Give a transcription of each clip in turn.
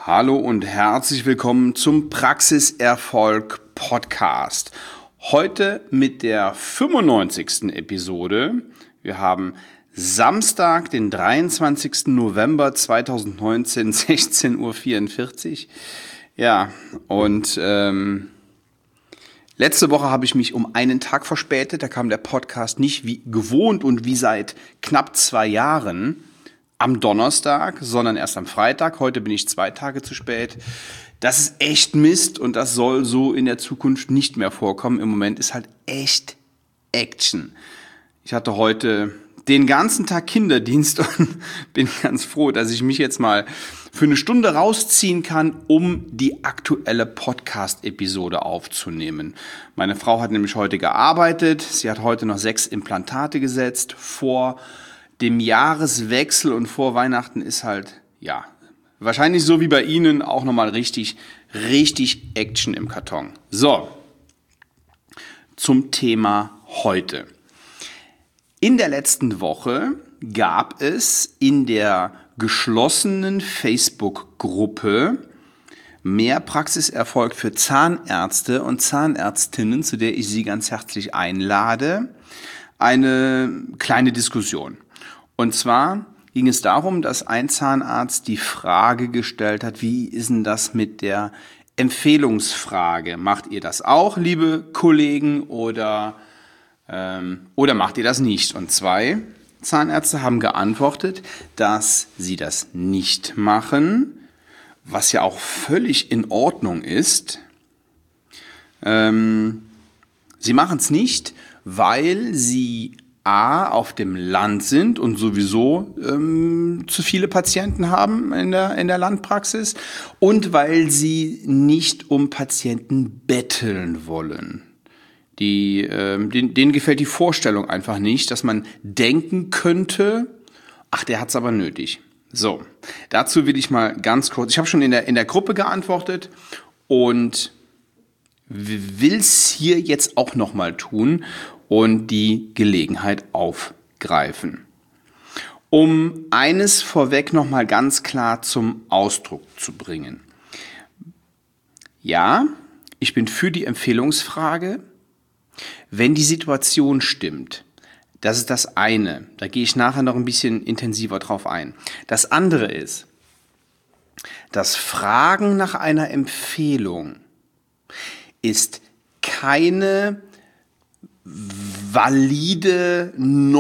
Hallo und herzlich willkommen zum Praxiserfolg Podcast. Heute mit der 95. Episode. Wir haben Samstag, den 23. November 2019, 16:44 Uhr. Ja, und letzte Woche habe ich mich um einen Tag verspätet. Da kam der Podcast nicht wie gewohnt und wie seit knapp 2 Jahren am Donnerstag, sondern erst am Freitag. Heute bin ich 2 Tage zu spät. Das ist echt Mist und das soll so in der Zukunft nicht mehr vorkommen. Im Moment ist halt echt Action. Ich hatte heute den ganzen Tag Kinderdienst und bin ganz froh, dass ich mich jetzt mal für eine Stunde rausziehen kann, um die aktuelle Podcast-Episode aufzunehmen. Meine Frau hat nämlich heute gearbeitet. Sie hat heute noch 6 Implantate gesetzt. Vor dem Jahreswechsel und vor Weihnachten ist halt, ja, wahrscheinlich so wie bei Ihnen auch nochmal richtig Action im Karton. So, zum Thema heute. In der letzten Woche gab es in der geschlossenen Facebook-Gruppe Mehr Praxiserfolg für Zahnärzte und Zahnärztinnen, zu der ich Sie ganz herzlich einlade, eine kleine Diskussion. Und zwar ging es darum, dass ein Zahnarzt die Frage gestellt hat, wie ist denn das mit der Empfehlungsfrage? Macht ihr das auch, liebe Kollegen, oder macht ihr das nicht? Und 2 Zahnärzte haben geantwortet, dass sie das nicht machen, was ja auch völlig in Ordnung ist. Sie machen es nicht, weil sie auf dem Land sind und sowieso zu viele Patienten haben in der Landpraxis und weil sie nicht um Patienten betteln wollen. Denen gefällt die Vorstellung einfach nicht, dass man denken könnte, ach, der hat's aber nötig. So, dazu will ich mal ganz kurz, ich habe schon in der Gruppe geantwortet und will's hier jetzt auch nochmal tun und die Gelegenheit aufgreifen. Um eines vorweg nochmal ganz klar zum Ausdruck zu bringen. Ja, ich bin für die Empfehlungsfrage, wenn die Situation stimmt. Das ist das eine. Da gehe ich nachher noch ein bisschen intensiver drauf ein. Das andere ist, das Fragen nach einer Empfehlung ist keine valide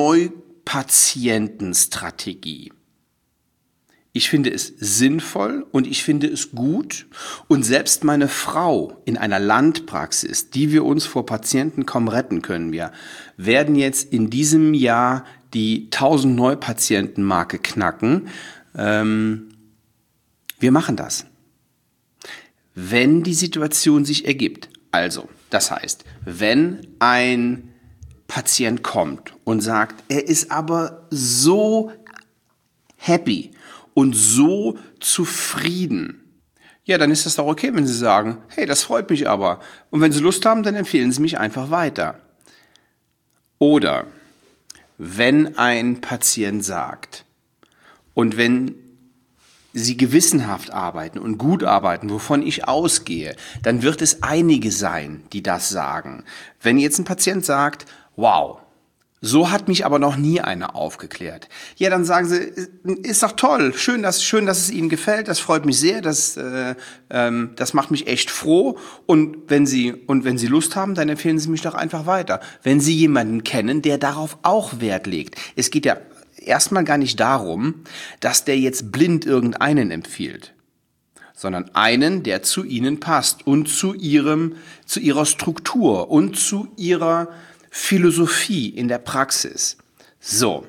Neupatientenstrategie. Ich finde es sinnvoll und ich finde es gut. Und selbst meine Frau in einer Landpraxis, die wir uns vor Patienten kaum retten können, wir werden jetzt in diesem Jahr die 1000 Neupatienten-Marke knacken. Wir machen das, wenn die Situation sich ergibt. Also, das heißt, wenn ein Patient kommt und sagt, er ist aber so happy und so zufrieden, ja, dann ist das doch okay, wenn Sie sagen, hey, das freut mich aber. Und wenn Sie Lust haben, dann empfehlen Sie mich einfach weiter. Oder wenn ein Patient sagt, und wenn Sie gewissenhaft arbeiten und gut arbeiten, wovon ich ausgehe, dann wird es einige sein, die das sagen. Wenn jetzt ein Patient sagt, wow, so hat mich aber noch nie einer aufgeklärt. Ja, dann sagen Sie, ist doch toll, schön, dass es Ihnen gefällt, das freut mich sehr, das macht mich echt froh. Und wenn Sie Lust haben, dann empfehlen Sie mich doch einfach weiter. Wenn Sie jemanden kennen, der darauf auch Wert legt. Es geht ja erstmal gar nicht darum, dass der jetzt blind irgendeinen empfiehlt, sondern einen, der zu Ihnen passt und zu Ihrer Struktur und zu Ihrer Philosophie in der Praxis. So,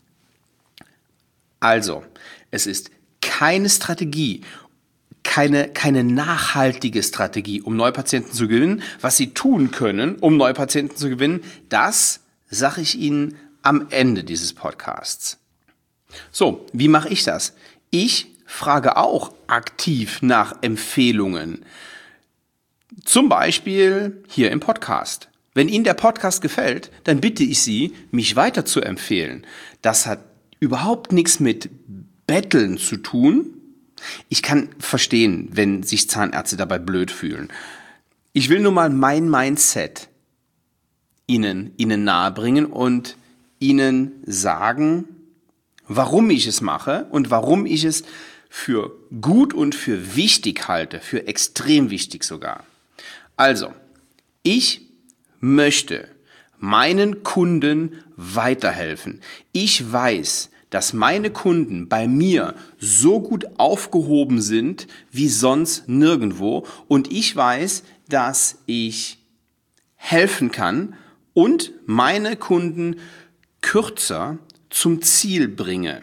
also, es ist keine Strategie, keine nachhaltige Strategie, um Neupatienten zu gewinnen. Was Sie tun können, um Neupatienten zu gewinnen, das sage ich Ihnen am Ende dieses Podcasts. So, wie mache ich das? Ich frage auch aktiv nach Empfehlungen. Zum Beispiel hier im Podcast. Wenn Ihnen der Podcast gefällt, dann bitte ich Sie, mich weiter zu empfehlen. Das hat überhaupt nichts mit Betteln zu tun, Ich kann verstehen, wenn sich Zahnärzte dabei blöd fühlen. Ich will nur mal mein Mindset Ihnen nahebringen und Ihnen sagen, warum ich es mache und warum ich es für gut und für wichtig halte, für extrem wichtig sogar. Also, ich möchte meinen Kunden weiterhelfen. Ich weiß, dass meine Kunden bei mir so gut aufgehoben sind wie sonst nirgendwo und ich weiß, dass ich helfen kann und meine Kunden kürzer zum Ziel bringe.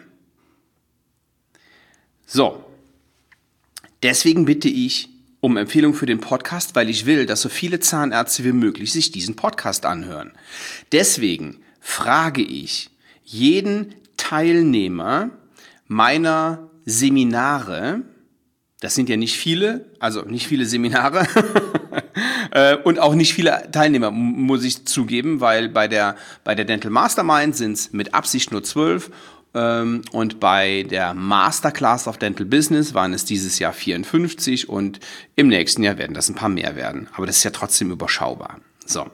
So, deswegen bitte ich um Empfehlung für den Podcast, weil ich will, dass so viele Zahnärzte wie möglich sich diesen Podcast anhören. Deswegen frage ich jeden Teilnehmer meiner Seminare, das sind ja nicht viele, also nicht viele Seminare und auch nicht viele Teilnehmer, muss ich zugeben, weil bei der Dental Mastermind sind es mit Absicht nur 12 und bei der Masterclass of Dental Business waren es dieses Jahr 54 und im nächsten Jahr werden das ein paar mehr werden. Aber das ist ja trotzdem überschaubar. So.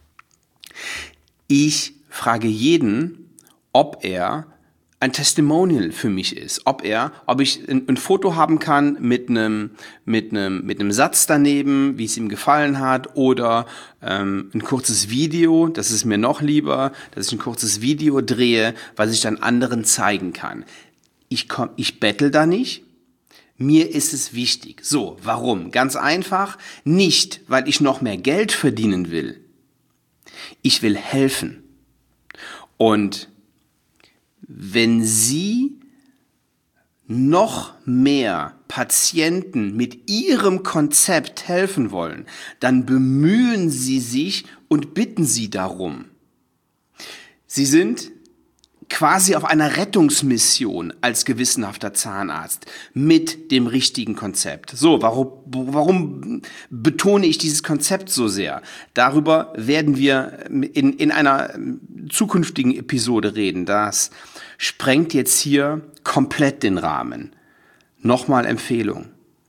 Ich frage jeden, ob er ein Testimonial für mich ist, ob ich ein Foto haben kann mit einem Satz daneben, wie es ihm gefallen hat, oder ein kurzes Video, das ist mir noch lieber, dass ich ein kurzes Video drehe, was ich dann anderen zeigen kann. Ich bettel da nicht. Mir ist es wichtig. So, warum? Ganz einfach, nicht, weil ich noch mehr Geld verdienen will. Ich will helfen. Und wenn Sie noch mehr Patienten mit Ihrem Konzept helfen wollen, dann bemühen Sie sich und bitten Sie darum. Sie sind quasi auf einer Rettungsmission als gewissenhafter Zahnarzt mit dem richtigen Konzept. So, warum betone ich dieses Konzept so sehr? Darüber werden wir in einer zukünftigen Episode reden. Das sprengt jetzt hier komplett den Rahmen. Nochmal Empfehlung.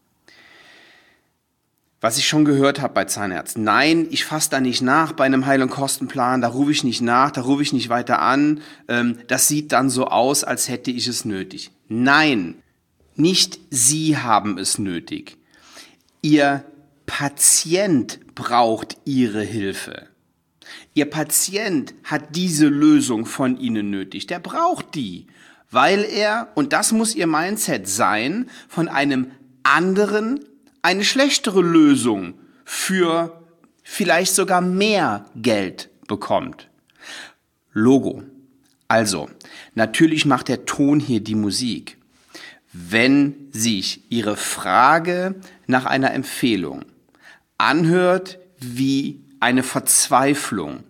Was ich schon gehört habe bei Zahnärzten. Nein, ich fasse da nicht nach bei einem Heil- und Kostenplan, da rufe ich nicht nach, da rufe ich nicht weiter an. Das sieht dann so aus, als hätte ich es nötig. Nein, nicht Sie haben es nötig. Ihr Patient braucht Ihre Hilfe. Ihr Patient hat diese Lösung von Ihnen nötig. Der braucht die, weil er, und das muss Ihr Mindset sein, von einem anderen eine schlechtere Lösung für vielleicht sogar mehr Geld bekommt. Logo. Also, natürlich macht der Ton hier die Musik. Wenn sich Ihre Frage nach einer Empfehlung anhört wie eine Verzweiflung,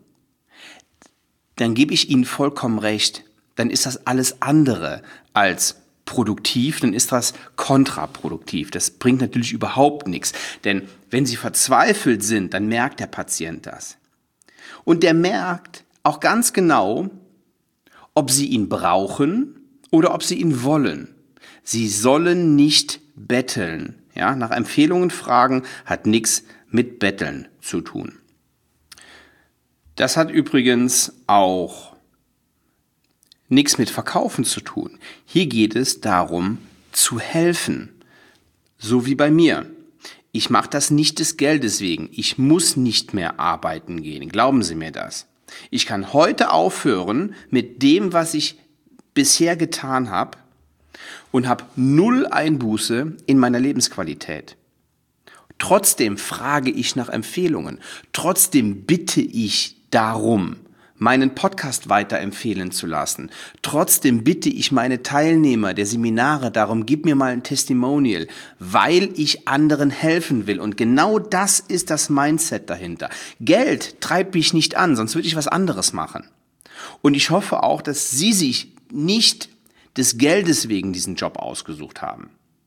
dann gebe ich Ihnen vollkommen recht. Dann ist das alles andere als produktiv, dann ist das kontraproduktiv. Das bringt natürlich überhaupt nichts. Denn wenn Sie verzweifelt sind, dann merkt der Patient das. Und der merkt auch ganz genau, ob Sie ihn brauchen oder ob Sie ihn wollen. Sie sollen nicht betteln. Ja, nach Empfehlungen fragen hat nichts mit Betteln zu tun. Das hat übrigens auch nichts mit Verkaufen zu tun. Hier geht es darum, zu helfen. So wie bei mir. Ich mache das nicht des Geldes wegen. Ich muss nicht mehr arbeiten gehen. Glauben Sie mir das. Ich kann heute aufhören mit dem, was ich bisher getan habe und habe 0 Einbuße in meiner Lebensqualität. Trotzdem frage ich nach Empfehlungen. Trotzdem bitte ich darum, meinen Podcast weiterempfehlen zu lassen. Trotzdem bitte ich meine Teilnehmer der Seminare darum, gib mir mal ein Testimonial, weil ich anderen helfen will. Und genau das ist das Mindset dahinter. Geld treibt mich nicht an, sonst würde ich was anderes machen. Und ich hoffe auch, dass Sie sich nicht des Geldes wegen diesen Job ausgesucht haben.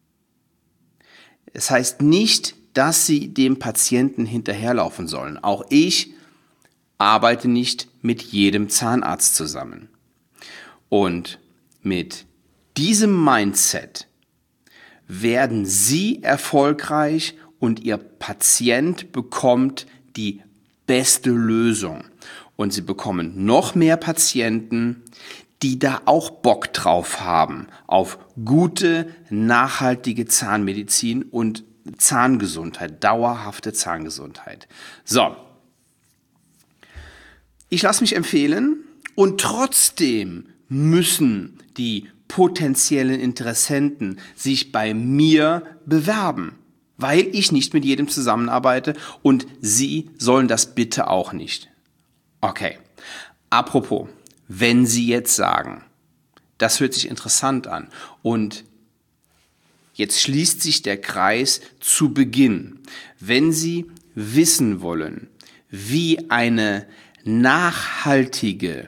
Es heißt nicht, dass Sie dem Patienten hinterherlaufen sollen. Auch ich arbeite nicht mit jedem Zahnarzt zusammen. Und mit diesem Mindset werden Sie erfolgreich und Ihr Patient bekommt die beste Lösung. Und Sie bekommen noch mehr Patienten, die da auch Bock drauf haben, auf gute, nachhaltige Zahnmedizin und Zahngesundheit, dauerhafte Zahngesundheit. So, ich lasse mich empfehlen und trotzdem müssen die potenziellen Interessenten sich bei mir bewerben, weil ich nicht mit jedem zusammenarbeite und Sie sollen das bitte auch nicht. Okay, apropos, wenn Sie jetzt sagen, das hört sich interessant an und jetzt schließt sich der Kreis zu Beginn. Wenn Sie wissen wollen, wie eine nachhaltige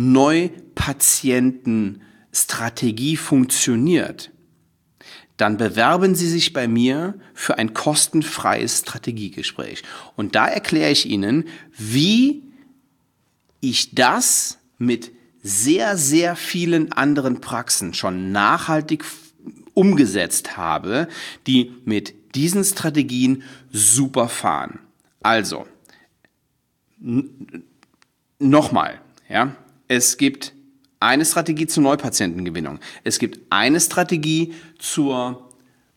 Neupatientenstrategie funktioniert, dann bewerben Sie sich bei mir für ein kostenfreies Strategiegespräch. Und da erkläre ich Ihnen, wie ich das mit sehr, sehr vielen anderen Praxen schon nachhaltig umgesetzt habe, die mit diesen Strategien super fahren. Also, nochmal, ja, es gibt eine Strategie zur Neupatientengewinnung. Es gibt eine Strategie zur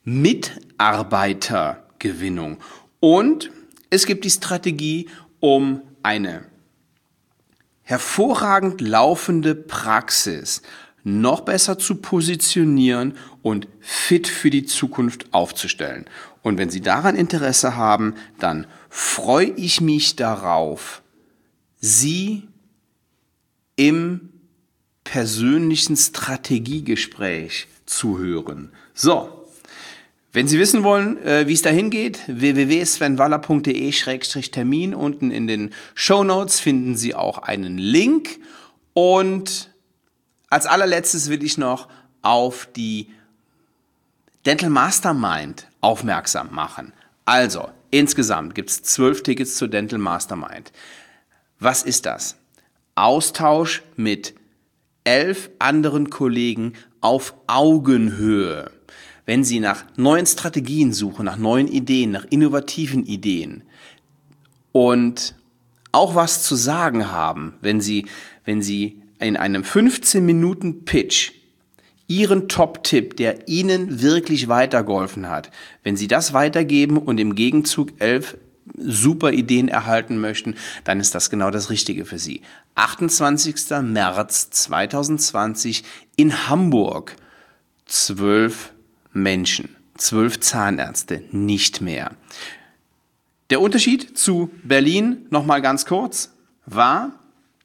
Mitarbeitergewinnung. Und es gibt die Strategie, um eine hervorragend laufende Praxis noch besser zu positionieren und fit für die Zukunft aufzustellen. Und wenn Sie daran Interesse haben, dann freue ich mich darauf, Sie im persönlichen Strategiegespräch zu hören. So, wenn Sie wissen wollen, wie es dahin geht, www.svenwaller.de/termin. Unten in den Shownotes finden Sie auch einen Link. Und als allerletztes will ich noch auf die Dental Mastermind aufmerksam machen. Also, insgesamt gibt es 12 Tickets zur Dental Mastermind. Was ist das? Austausch mit 11 anderen Kollegen auf Augenhöhe. Wenn Sie nach neuen Strategien suchen, nach neuen Ideen, nach innovativen Ideen und auch was zu sagen haben, wenn Sie in einem 15-Minuten-Pitch Ihren Top-Tipp, der Ihnen wirklich weitergeholfen hat, wenn Sie das weitergeben und im Gegenzug 11 super Ideen erhalten möchten, dann ist das genau das Richtige für Sie. 28. März 2020 in Hamburg. 12 Menschen, 12 Zahnärzte, nicht mehr. Der Unterschied zu Berlin, nochmal ganz kurz, war,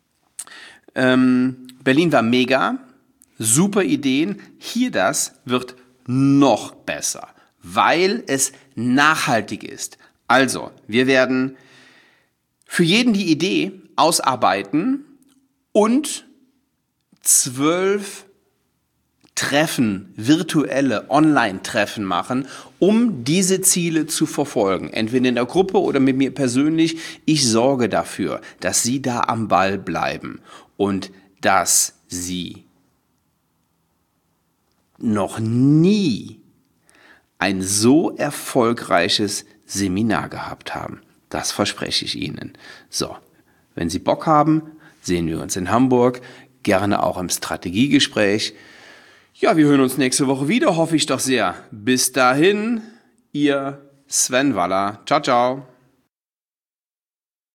Berlin war mega, super Ideen, hier das wird noch besser, weil es nachhaltig ist. Also, wir werden für jeden die Idee ausarbeiten und 12 Treffen, virtuelle Online-Treffen machen, um diese Ziele zu verfolgen. Entweder in der Gruppe oder mit mir persönlich. Ich sorge dafür, dass Sie da am Ball bleiben und dass Sie noch nie ein so erfolgreiches Seminar gehabt haben. Das verspreche ich Ihnen. So, wenn Sie Bock haben, sehen wir uns in Hamburg, gerne auch im Strategiegespräch. Ja, wir hören uns nächste Woche wieder, hoffe ich doch sehr. Bis dahin, Ihr Sven Waller. Ciao, ciao.